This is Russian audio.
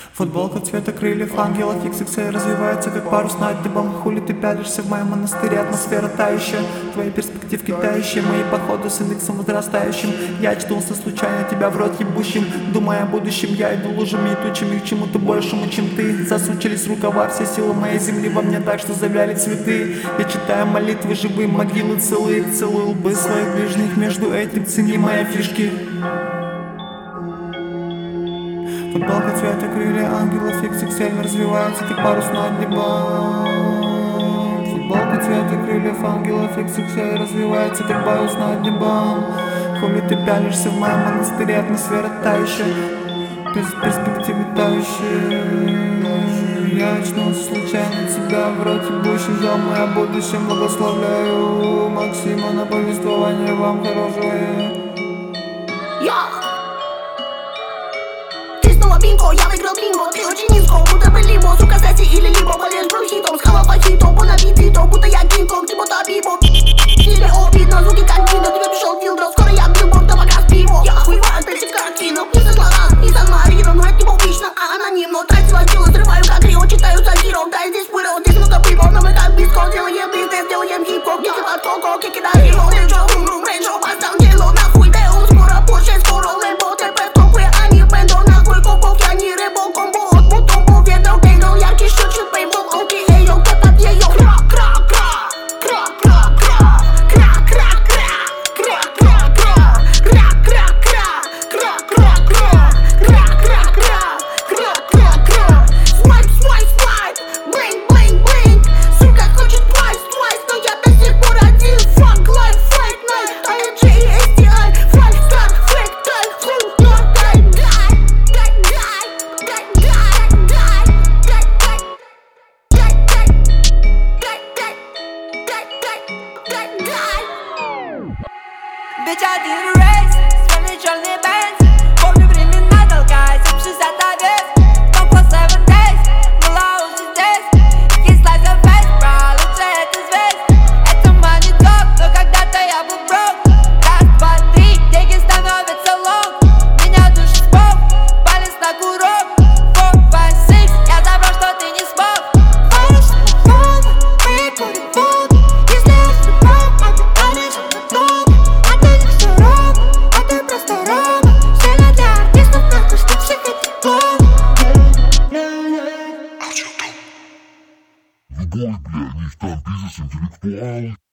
Футболка цвета крыльев ангела, XXL развивается как парус над небом. Хули ты пялишься в моем монастыре, атмосфера тающая, твои перспективки тающие, мои походы с индексом возрастающим. Я очнулся случайно, тебя в рот ебущим, думая о будущем, я иду лужами и тучами к чему-то большему, чем ты. Засучились рукава, все силы моей земли во мне так, что завяли цветы. Я читаю молитвы, живые могилы целые, целую лбы своих ближних, между этим цени мои фишки. Футболка цвета крылья ангелов, XXL развивается как парус над небом. Футболка цвета крыльев ангелов, XXL развивается как парус над небом. Хули ты пялишься в моем монастыре, атмосфера тающая, перспективы тающие. Я очнулся случайно, тебя в роте бущий, жал мое будущее, благословляю Максима на повествование вам хорошее. Бинго, я выиграл бинго, ты очень низко, будто бы либо, сука, сессии или либо болеешь бронхитом, схавал фачито, понабитито, будто я кинг-конг, типа табибо. Тебе обидно, звуки как кино, тебе пришел дилдро, скоро я билборд, да пока пиво. Я охуеваю, ты в картину, не со слова, не со Марина, но это не публично, а анонимно. Тратила дело, срываю как Рио, читаю сатиров, да здесь пырал, здесь много пивов, но мы как биско, делаем бизнес, делаем хип-хоп, кики под коко, кики на хиро, рейджо, рум-рум, рейджо, поставь дело, нахуй, део, скоро Порше, скоро лейбо, ТП, топы, они бендо, нахуй, копов, я не рэбо, комбо, от бутом, поведал, кейнл, яркий шучит, пейбл, окей, эйо, кэпап, её, Bitch, I did a race, сверли черный бенз. Помню времена, толкаясь об 60 овец. Только 7 days, была уже здесь. Kiss like a face, bro, лучше это звезд. Это money talk, но когда-то я был broke. Раз, два, три, деньги становятся long. Меня душит спок, палец на курок. 4, 5, 6, я забрал, что ты не смог. Варишь на фоне, мы курим воду. Если я срывал, а ты танешь на дом. Любой, бля, не там бизнес, интеллектуал.